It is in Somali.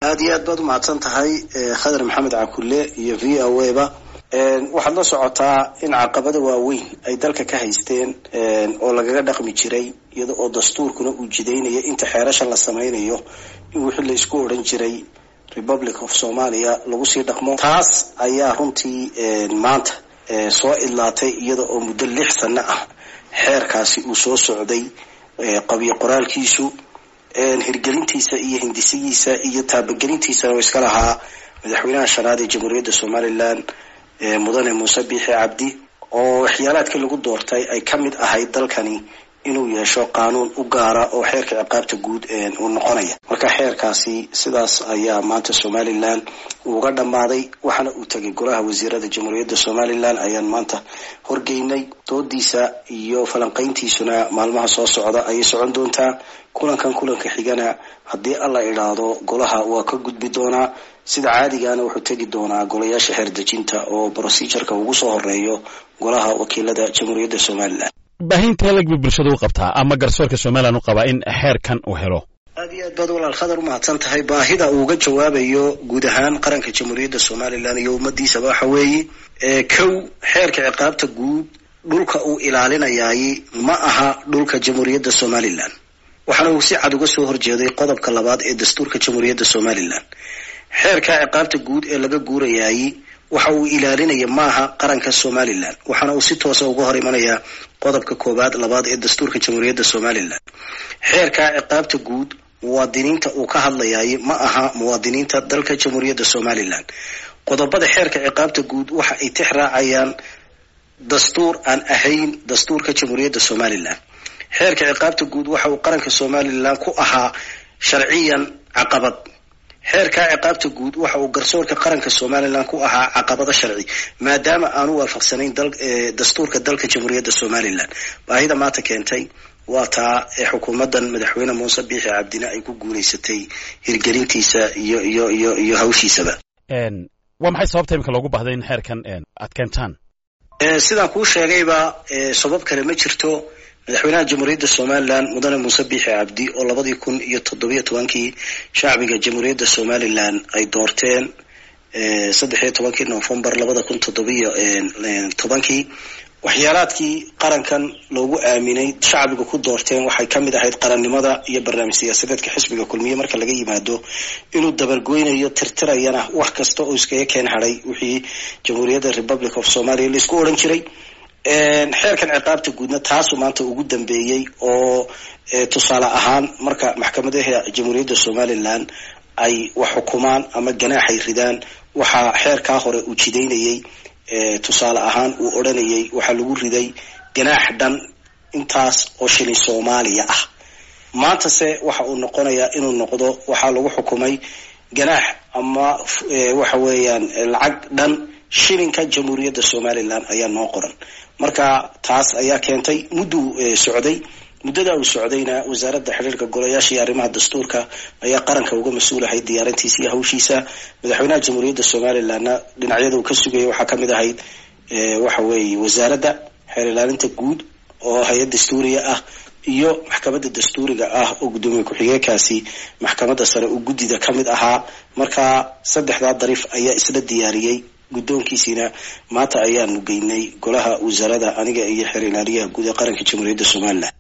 aad iyo aad baad u mahadsan tahay khadar maxamed cakulle iyo VOA ba waxaad la socotaa in caqabada waaweyn ay dalka ka haysteen oo lagaga dhaqmi jiray iyada oo dastuurkuna uu jideynaya inta xeerasha la sameynayo in wixii la isku oran jiray Republic of Somalia lagu sii dhaqmo taas ayaa runtii maanta soo idlaatay iyada oo muddo 6 sano ah xeerkaasi uu soo socday qabiyo qoraalkiisu hirgelintiisa iyo hindisigiisa iyo taabagelintiisa oo iska lahaa madaxweynaha shanaad ee Jamhuuriyadda Somaliland mudane Muuse Biixi Cabdi oo waxyaalaadka lagu doortay ay kamid ahayd dalkani inuu yeesho qaanuun u gaara oo xeerka ciqaabta guud uu noqonaya marka xeerkaasi sidaas ayaa maanta Somaliland uga dhamaaday waxana uu tagay golaha wasiirada Jamhuuriyadda Somaliland ayaan maanta horgeynay doodiisa iyo falanqayntiisuna maalmaha soo socda ay socon doontaa kulanka xigana hadii alla iraado golaha waa ka gudbi doonaa sida caadigaana wuxuu tagi doonaa golayaasha xeer dejinta oo procedure-ka ugu soo horeeyo golaha wakiilada Jamhuuriyadda Somaliland baahinta lagbi bulshadu qabtaa ama garsoorka Somaliland u qaba in xeerkan uu helo aad iyo aad baad walaal khadar u mahadsan tahay baahida uu uga jawaabayo guud ahaan qaranka Jamhuuriyadda Somaliland iyo ummadiisa waxa weeye kow xeerka ciqaabta guud dhulka uu ilaalinayay ma aha dhulka Jamhuuriyadda Somaliland waxaana uu si cad uga soo horjeeday qodobka labaad ee dastuurka Jamhuuriyadda Somaliland xeerka ciqaabta guud ee laga guurayay waxa uu ilaalinaya maaha qaranka Somaliland waxaana uu si toos ah uga hor imanaya qodobka koobaad labaad ee dastuurka Jamhuuriyadda Somaliland xeerka ciqaabta guud muwaadiniinta uu ka hadlayay ma aha muwaadiniinta dalka Jamhuuriyadda Somaliland qodobada xeerka ciqaabta guud waxa ay tixraacayaan dastuur aan ahayn dastuurka Jamhuuriyadda Somaliland xeerka ciqaabta guud waxa uu qaranka Somaliland ku ahaa sharciyan caqabad xeerka ciqaabta guud waxa uu garsoorka qaranka Somaliland ku ahaa caqabada sharci maadaama aanu waafaqsanayn dastuurka dalka Jamhuuriyadda Somaliland baahida maanta keentay waa taa xukuumadan madaxweyne Muuse Biixi Cabdina ay ku guuleysatay hirgelintiisa iyo hawshiisaba waa maxay sababta imka loogu baahday in xeerkan aad keentaan sidaan ku sheegayba sabab kale ma jirto madaxweynaha Jamhuuriyadda Somaliland mudane Muuse Biixi Cabdi oo 2017 shacbiga Jamhuuriyadda Somaliland ay doorteen 13 November 2017 waxyaalaadkii qarankan loogu aaminay shacbiga ku doorteen waxay kamid ahayd qarannimada iyo barnaamij siyaasadeedka xisbiga kulmiye marka laga yimaado inuu dabargoynayo tirtirayana wax kasta oo iskaga keen haray wixii Jamhuuriyadda Republic of Somalia la isku oran jiray xeerkan ciqaabta guudna taas maanta ugu dambeeyay oo tusaale ahaan marka maxkamadaha Jamhuuriyadda Somaliland ay wax xukumaan ama ganaaxay ridaan waxa xeerka hore u jideynayay tusaale ahaan uu oranayay waxa lagu riday ganaax dhan intaas oo shilin Soomaaliya ah maanta se waxa uu noqonayaa inuu noqdo waxa lagu xukumay ganaax ama waxa weeyaan lacag dhan shilinka Jamhuuriyadda Somaliland ayaa noo qoran marka taas ayaa keentay muddada uu socdayna wasaaradda xiriirka golayaasha iyo arrimaha dastuurka ayaa qaranka uga mas'uulahay diyaarintiisa iyo hawshiisa madaxweynaha Jamhuuriyadda Somaliland dhinacyada uu ka sugayay waxa kamid ahayd waxa weeye wasaaradda xeer ilaalinta guud oo hay'ad dastuuriga ah iyo maxkamadda dastuuriga ah oo gudoomiye ku-xigeenkaasi maxkamadda sare uu gudida kamid ahaa marka saddexda dariif ayaa isla diyaariyay guddoonkiisina maanta ayaanu geynay golaha wasaaradda aniga iyo xeer ilaaliyaha guud ee qaranka Jamhuuriyadda Somaliland